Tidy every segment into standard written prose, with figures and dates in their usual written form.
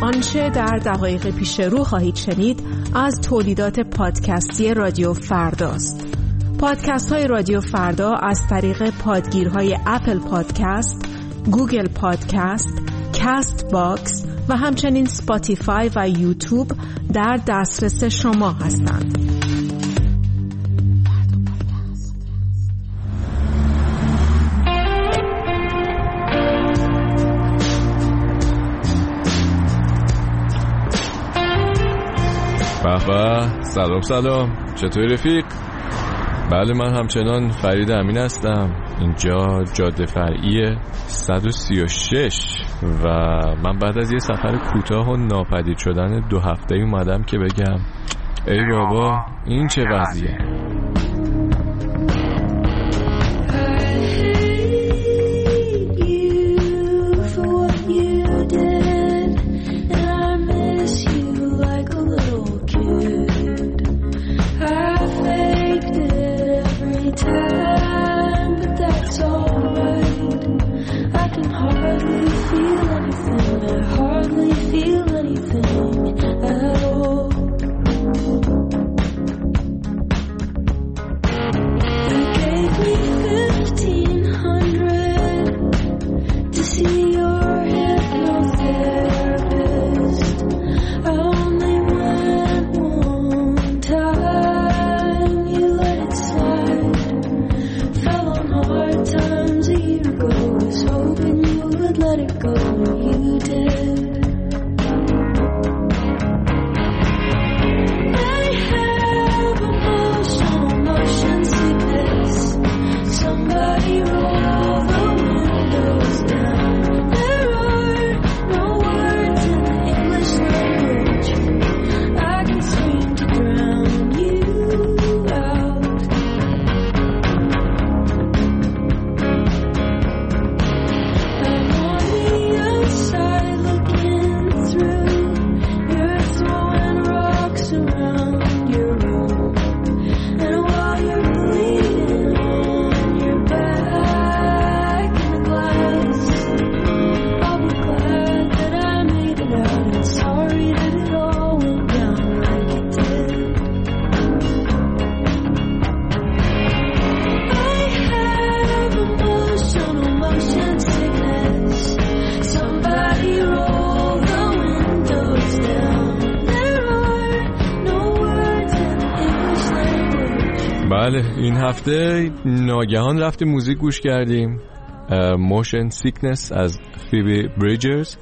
آنچه در دقایق پیش رو خواهید شنید از تولیدات پادکستی رادیو فرداست. پادکست های رادیو فردا از طریق پادگیرهای اپل پادکست، گوگل پادکست، کست باکس و همچنین سپاتیفای و یوتیوب در دسترس شما هستند. سلام چطوری رفیق؟ بله من همچنان فرید امین هستم. اینجا جاده فرعی 136 و من بعد از یه سفر کوتاه و ناپدید شدن 2 هفته اومدم که بگم ای بابا این چه وضعیه. بله این هفته ناگهان رفتیم موزیک گوش کردیم. موشن سیکنس از فیبی بریجرز،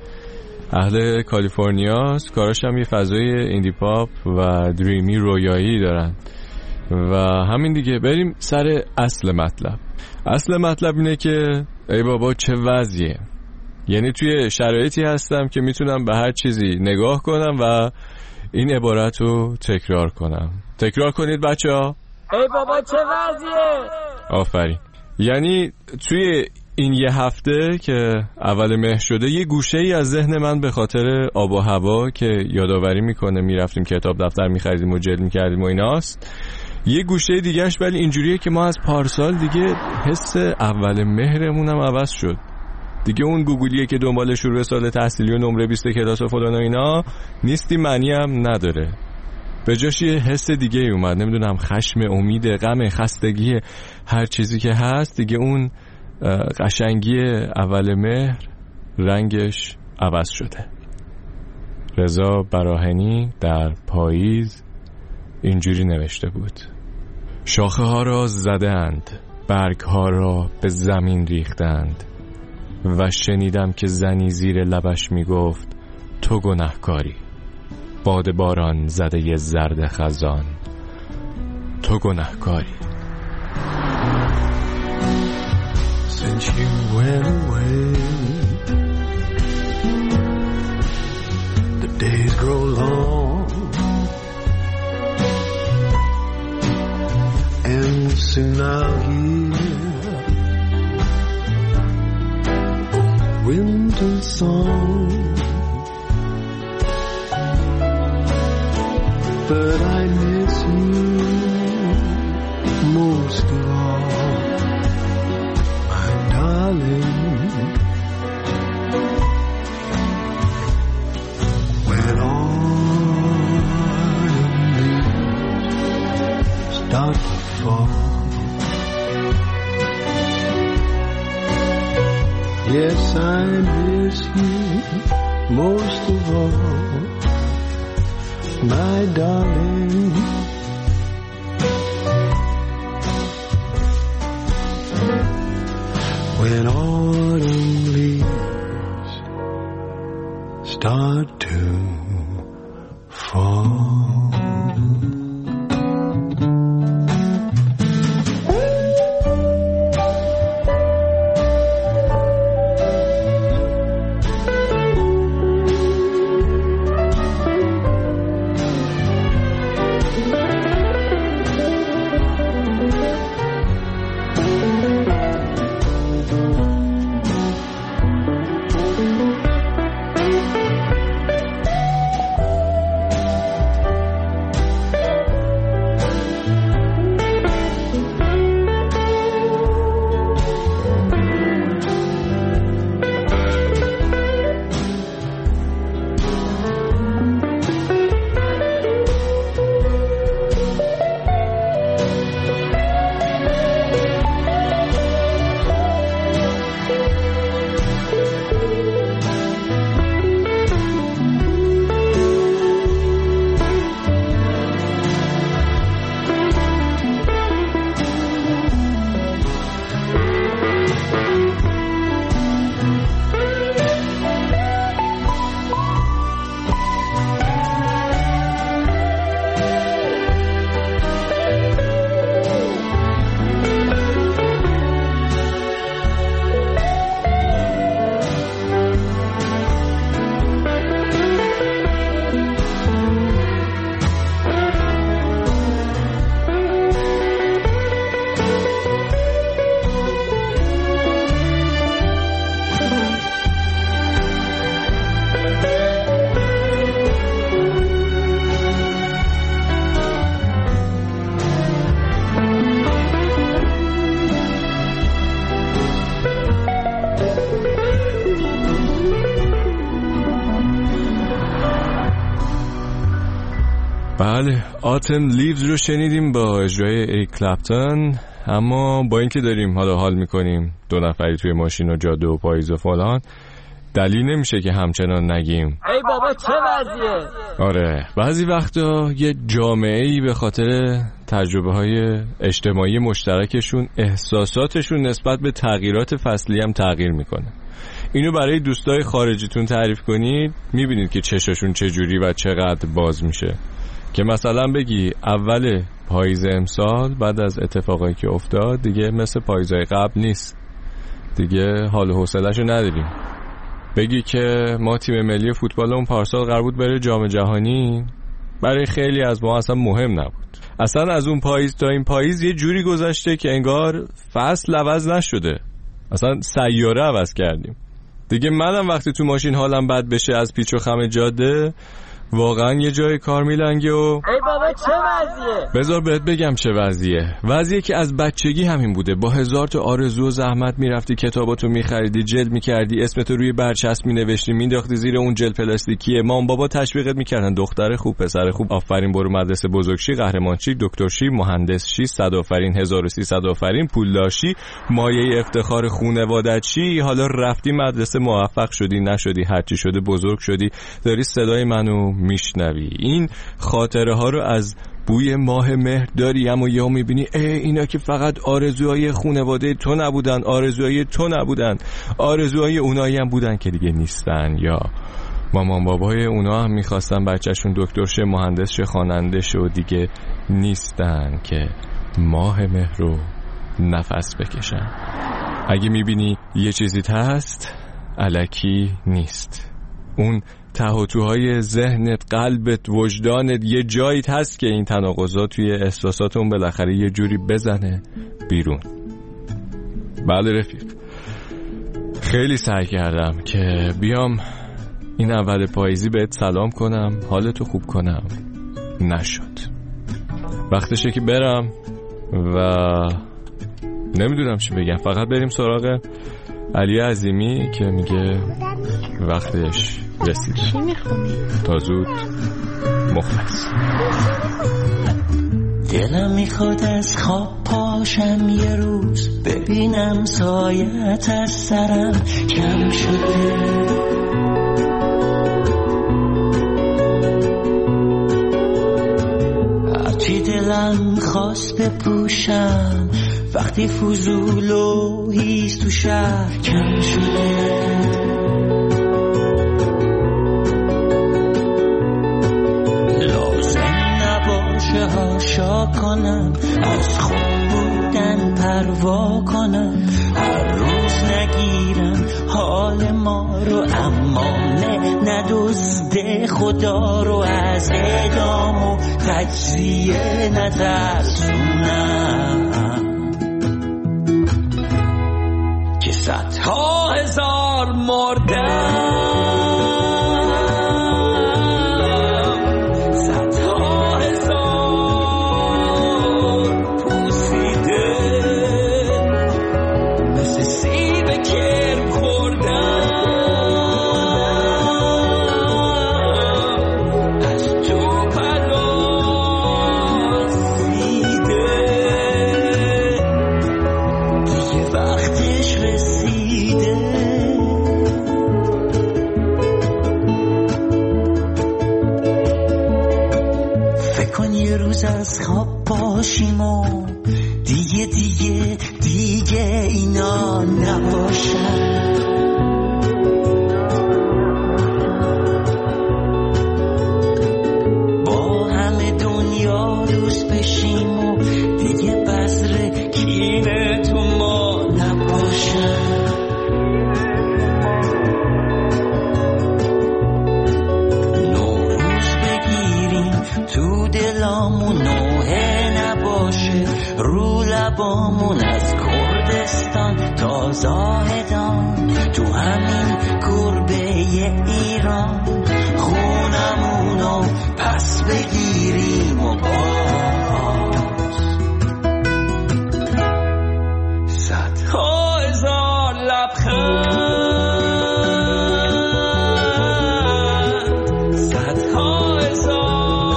اهل کالیفرنیاست. کاراش هم یه فضای ایندی پاپ و دریمی رویایی دارن و همین دیگه. بریم سر اصل مطلب. اصل مطلب اینه که ای بابا چه وضعیه. یعنی توی شرایطی هستم که میتونم به هر چیزی نگاه کنم و این عبارت رو تکرار کنم. تکرار کنید بچه ها. ای بابا چه وضعیه. آفرین. یعنی توی این یه هفته که اول مهر شده یه گوشه ای از ذهن من به خاطر آب و هوا که یادآوری میکنه میرفتیم کتاب دفتر میخریدیم و جلد میکردیم و ایناست، یه گوشه دیگهش ولی اینجوریه که ما از پارسال دیگه حس اول مهرمون هم عوض شد دیگه. اون گوگلیه که دنبال شروع سال تحصیلی و نمره 20 کلاس و فلان و اینا نیستی، معنی هم نداره. به جاش یه حس دیگه ای اومد، نمیدونم خشم، امید، غم، خستگی، هر چیزی که هست دیگه. اون قشنگی اول مهر رنگش عوض شده. رضا براهنی در پاییز اینجوری نوشته بود: شاخه ها را زدند، برگ ها را به زمین ریختند و شنیدم که زنی زیر لبش می گفت تو گناهکاری. باد باران زده ی زرد خزان، تو گناهکاری. Since you went away, the days grow long, and soon I'll hear a winter song. But I miss you most of all, my darling. Yes, I miss you most of all, my darling. When autumn leaves start to fall, بله آتم لیوز رو شنیدیم با اجرای اریک کلپتون. اما با اینکه داریم حال میکنیم دو نفری توی ماشین و جاده و پاییز و فلان، دلیل نمیشه که همچنان نگیم ای بابا چه وضعیه. آره بعضی وقتا یه جامعه‌ای به خاطر تجربه های اجتماعی مشترکشون احساساتشون نسبت به تغییرات فصلی هم تغییر میکنه. اینو برای دوستای خارجیتون تعریف کنید میبینید که چشاشون چجوری و چقدر باز میشه. که مثلا بگی اول پاییز امسال بعد از اتفاقایی که افتاد دیگه مثل پاییزهای قبل نیست، دیگه حال و حوصله‌شو نداریم. بگی که ما تیم ملی فوتبالمون پارسال قرار بود بره جام جهانی، برای خیلی از ما اصلا مهم نبود. اصلا از اون پاییز تا این پاییز یه جوری گذشته که انگار فصل عوض نشده، اصلا سیاره عوض کردیم. دیگه منم وقتی تو ماشین حالم بد بشه از پیچ و خم جاده واقعا یه جای کار میلنگه و ای بابا چه وضعیه. بذار بهت بگم چه وضعیه که از بچگی همین بوده. با 1000 تا آرزو و زحمت میرفتی کتاباتو میخریدی، جلد میکردی، اسمتو روی برچسب مینوشتی، مینداختی زیر اون جلد پلاستیکیه، مام بابا تشویقت میکردن دختر خوب، پسر خوب، آفرین، برو مدرسه بزرگ شی، قهرمان شی، دکتر شی، مهندس شی، 100 آفرین، 1300 آفرین، پولدار شی، مایه افتخار خانواده‌ات شی. حالا رفتی مدرسه، موفق شدی نشدی، هرچی شده بزرگ شدی، داری صدای منو میشنوی. این خاطره ها رو از بوی ماه مهر داری، اما یهو میبینی اینا که فقط آرزوهای خانواده تو نبودن، آرزوهای تو نبودن، آرزوهای اونایی هم بودن که دیگه نیستن. یا مامان بابای اونا هم میخواستن بچهشون دکتر شه، مهندس شه، خواننده شه و دیگه نیستن که ماه مهر رو نفس بکشن. اگه میبینی یه چیزی هست الکی نیست، اون ته و توهای ذهنت، قلبت، وجدانت یه جایی هست که این تناقضات توی احساساتون بالاخره یه جوری بزنه بیرون. بله رفیق، خیلی سعی کردم که بیام این اول پاییزی بهت سلام کنم، حالتو خوب کنم، نشد. وقتشه که برم و نمیدونم چی بگم، فقط بریم سراغ علی عظیمی که میگه وقتش رسیده. چی میخونی؟ تا زود، مخلص. دلم میخواد از خواب پاشم یه روز ببینم سایت از سرم کم شده. هرچی دلم خواست بپوشم وقتی فضول و هیز تو شهر کم شده. هاشا کنم از خود بودن پروا کنم، هر روز نگیرم حال ما رو اما ندزده خدا رو، از اعدام و تجزیه نترسونم که صدها هزار مردم. از خواب باشیم و دیگه اینا نباشن. با همه دنیا دوست بشیم و دیگه بذر کینه تو ما نباشن. نوروز بگیریم تو دلامون رو لبامون از کردستان تا زاهدان، تو همین گربه ایران خونمونو پس بگیریم و باز صدها هزار لبخند، صدها هزار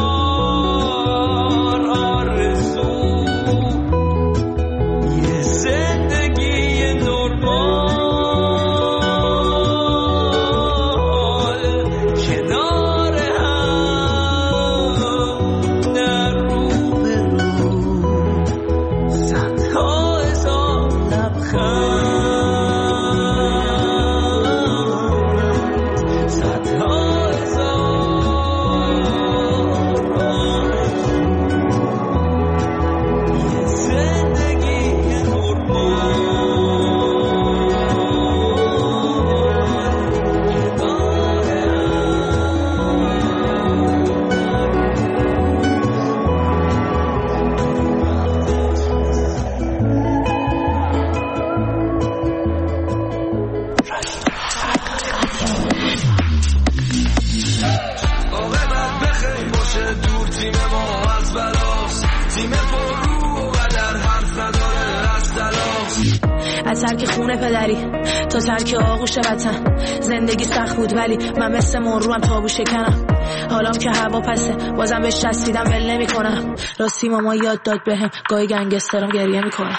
ترک خونه پدری تا ترک آغوش وطن. زندگی سخت بود ولی من مثل مروم تابو شکنم. حالام که هوا پسه بازم بهش چسبیدم ول نمی‌کنم. راستی ماما یاد داد بهم گاهی گنگسترم گریه میکنه.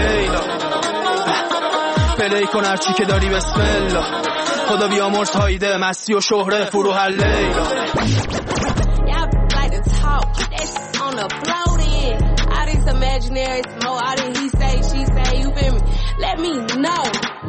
پلی کن هرچی که داری بسم الله. خدا بیامرز هایده مستی و شهره فروح لیلا. Imaginary smoke, I didn't he say, she say, you feel me? Let me know.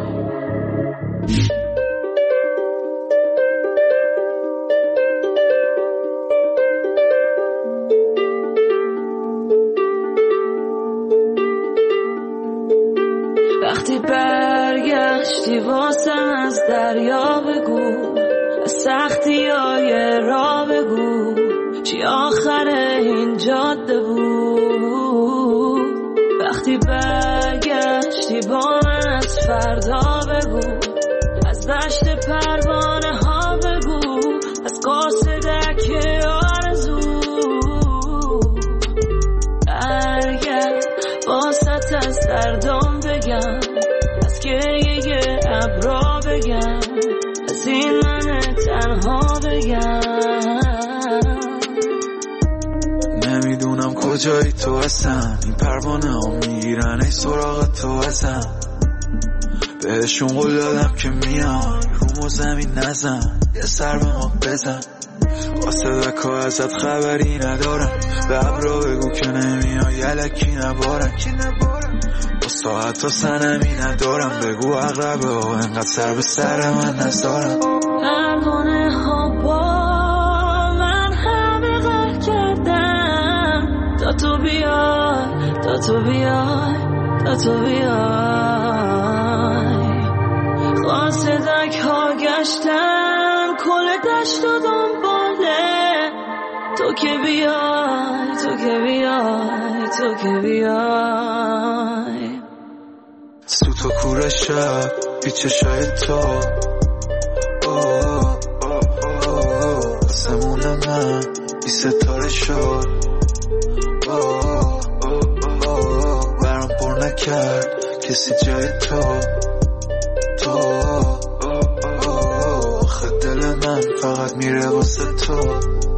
وقتی برگشتی واسم از دریا بگو، از سختی های را بگو، چی آخر این جاده بود. وقتی برگشتی با من از فردا بگو، از دشت پروانه ها بگو، از قاصدک آرزو. برگشت واسط از دردم بگم، از گریه ابرا بگم، از این من تنها بگم. نمیدونم کجایی تو هستم، این پروانه ها میگیرن ای سراغ تو هستم. بهشون قول دادم که میام رومو زمین نزن، یه سر به ما بزن. واسه ها ازت خبری ندارم، به ابرا بگو که نمیای یلکی نبارم. با ساعت و سنمی ندارم، بگو اقربه ها انقدر سر به سر من نذارم. پروانه ها با من همه غر کردن، تا تو بیای تا تو بیای تا تو بیای. قاصدک ها گشتن کل دشت و دنباله، تو که بیای تو که بیای تو که بیای. سوت و کوره شب بی چشای تو آسمون من بی ستاره شد، برام پر نکرد کسی جای تو. آخه دل من فقط میره واسه تو.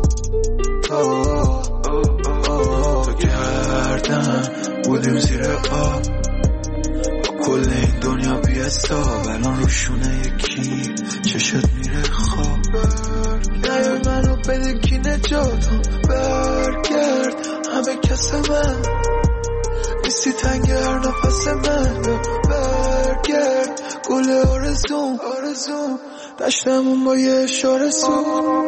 تو گردن بودیم زیر آب، کل این دنیا بی حساب، الان روشونه یکی چشت میره خواب. نیا منو بده کی نجاتم، برگرد همه کس من نیستی تنگ هر نفس من. برگرد گل آرزوم دشتمون با یه اشاره سوخت.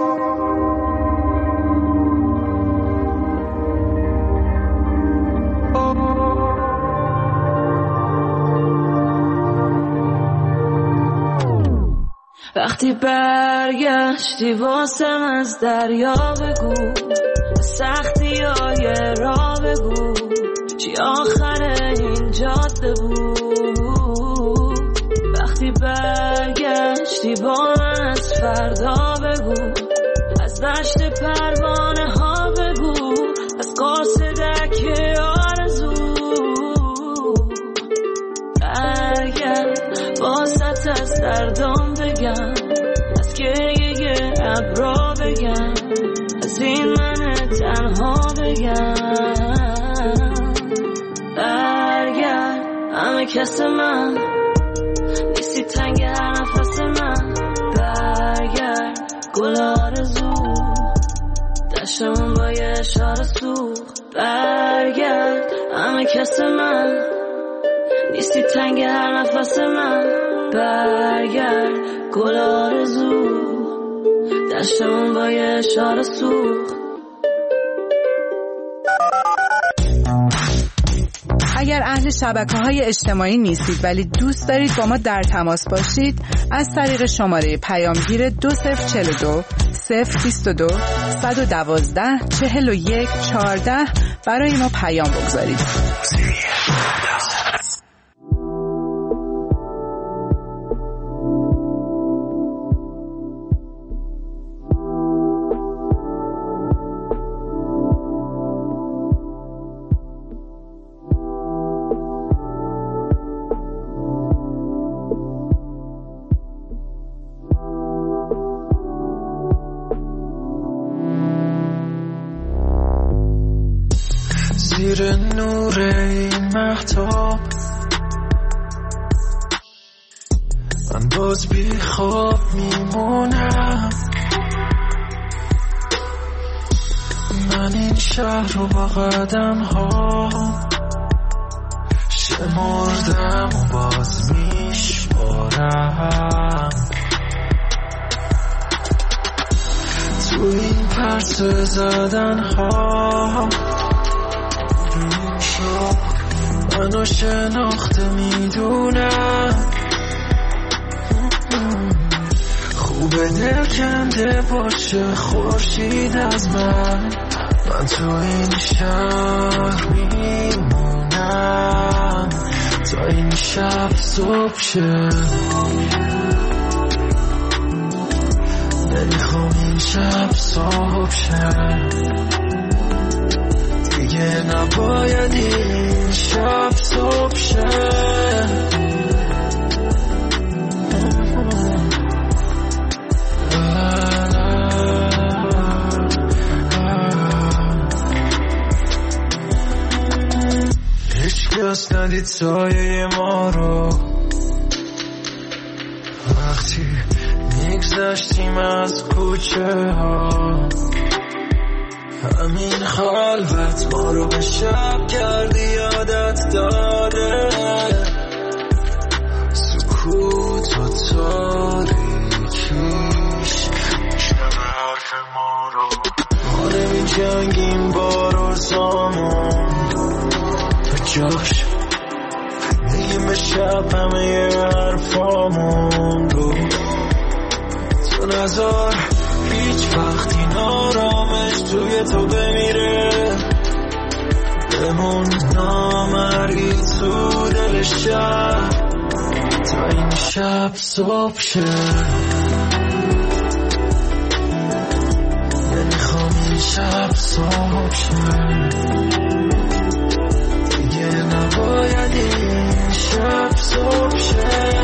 وقتی برگشتی واسم از دریا بگو، سختی های را بگو، چی آخر این جاده بود. وقتی برگشتی با من از فردا بگو، از دشت پروانه ها بگو، از قاصدک آرزو. برگرد واسط از دردم بگم، از گریه ابرا بگم، از این من تنها بگم. برگرد همه کس من نیستی تنگ هر نفس من. برگرد گل آرزو دشتمون با یه اشاره سوخت. برگرد همه کس من نیستی تنگ هر نفس من. برگرد گل آرزو دشتمون با یه اشاره سوخت. اگر اهل شبکه‌های اجتماعی نیستید ولی دوست دارید با ما در تماس باشید، از طریق شماره پیامگیر 2042 022 112 41 14 برای ما پیام بگذارید. زیر نور این مهتاب من باز بی خواب میمونم. من این شهر رو با قدم ها شمردم و باز میشمارم. تو این پرس زدن ها منو شناخته میدونم. خوبه دل کنده باشه خورشید از من تو این شهر میمونم تا این شب صبح شه. نمیخوام این شب صبح شه، دیگه نباید این شب صبح شه. ندید سایه ما رو. وقتی میگذشتیم از کوچه ها، همین خلوت ما رو به شب کردی یادت داده. سکوت و تاریکیش میشنم حرف ما رو. ما نمی جنگیم با روزامون تو جاش، میگیم به شب همه حرفامون رو. تو نذار هیچ وقت این آرامش توی تو بمیره، بمون نامرئی تو دل شب تا این شب صبح شه. نمیخوام این شب صبح شه، دیگه نباید این شب صبح شه.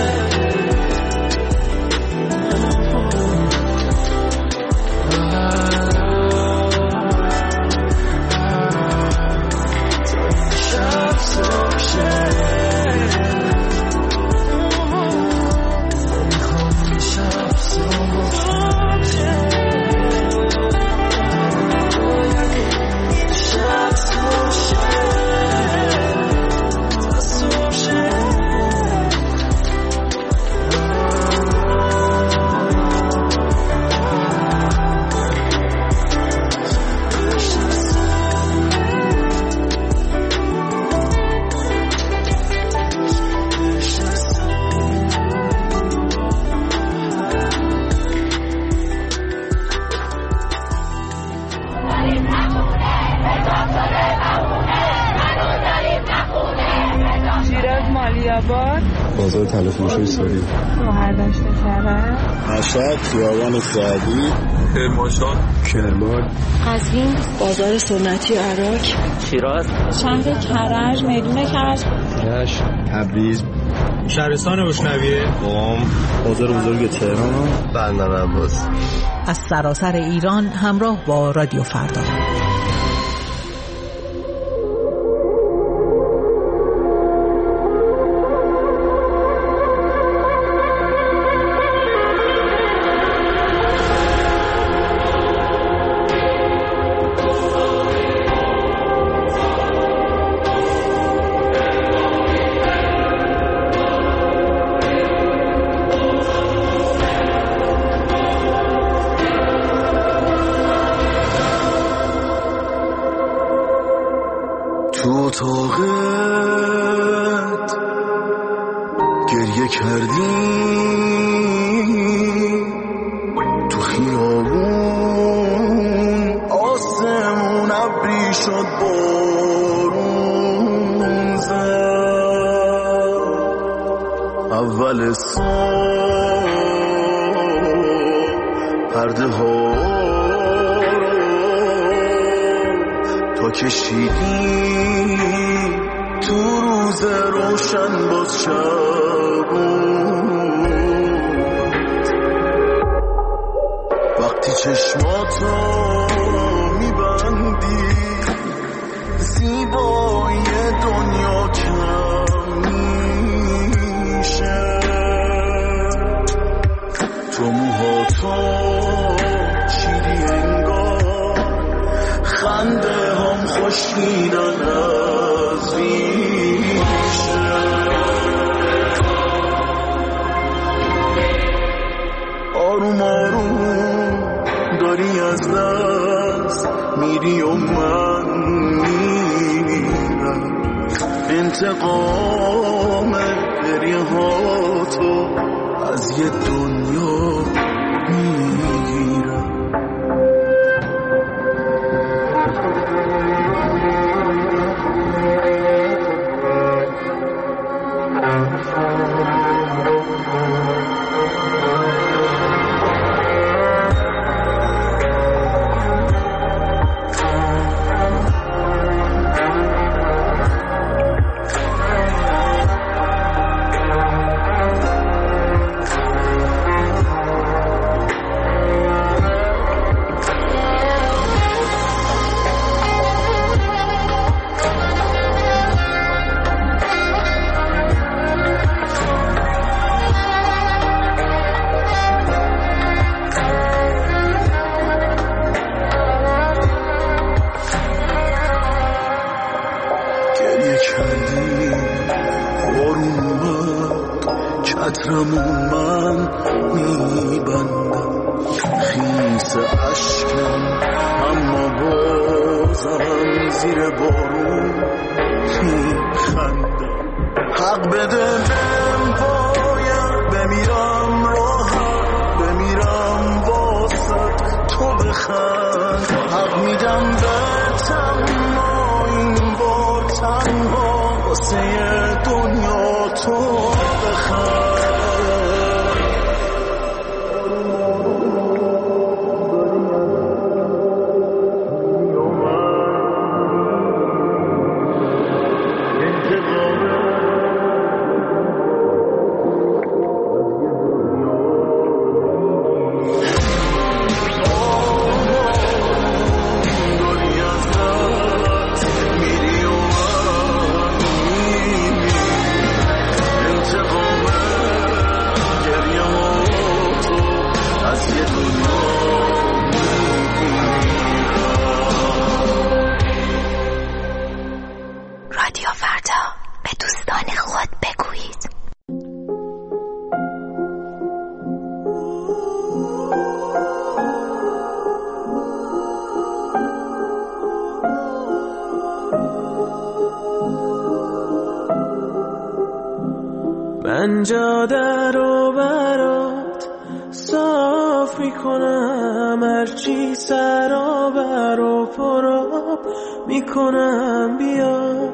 بازار تلفروشی ساری، شهرداشت کرد، مشهد، خیابان سعدی، کرمانشاه، کرمان، قزوین، بازار سنتی عراق، شیراز، شهر کرج، میدون کرج، رشت، تبریز، شهرستان روشنویه، قم، بازار بزرگ تهران، بندر عباس. از سراسر ایران همراه با رادیو فردا. تو طاقت گریه کردی، تو خیابون آسمون ابری شد بارون زد. اول صبح پرده ها تا کشیدی تو روز روشن باز شب وقتی چشماتو میبندی زیبایی دنیا کم میشه. تو موهاتو چیدی انگار خنده هم خوشیدن از ریشه. آروم آروم داری از دست میری و من میرم. انتقام گریه ها تو از یه دنیا میگیرم. من میبندم خیس عشقم اما بازم زیر بارون میخندم حق بده من باید بمیرم راحت بمیرم واسه تو بخند حق میدم به تنها این بار تنها واسه دنیا تو بخند رادیو فردا به دوستان خود بگویید. من جاده رو برات صاف میکنم هرچی سرابر و پراب میکنم بیا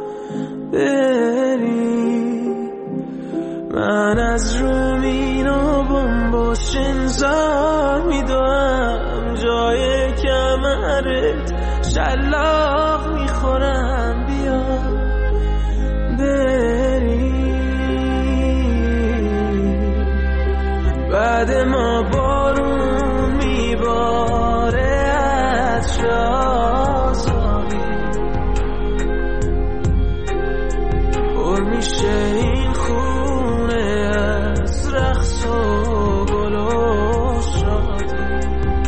بری من از رومین و بمباش انزار میدوم جای کمرت شلاق میخورم بیا بری بعد ما بارون میباره از شازاری پر میشه این خونه از رقص و گل و شادی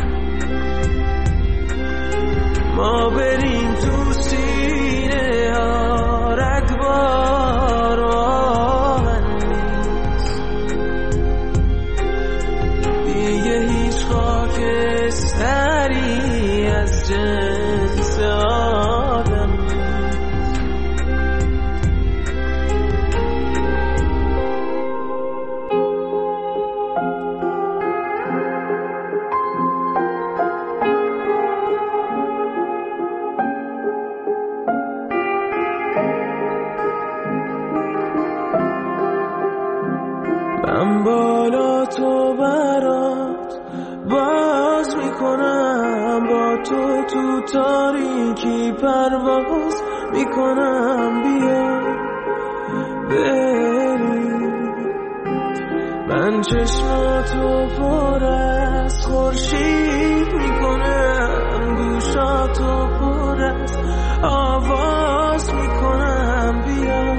ما بریم تو سینه ها رگبار و آهن نیست دیگه هیچ خاکستری از جنس آدم من بالا تو برات باز میکنم با تو تاریکی پرواز میکنم بیا بری من چشماتو پر از خورشید میکنم گوشاتو پر از آواز میکنم بیا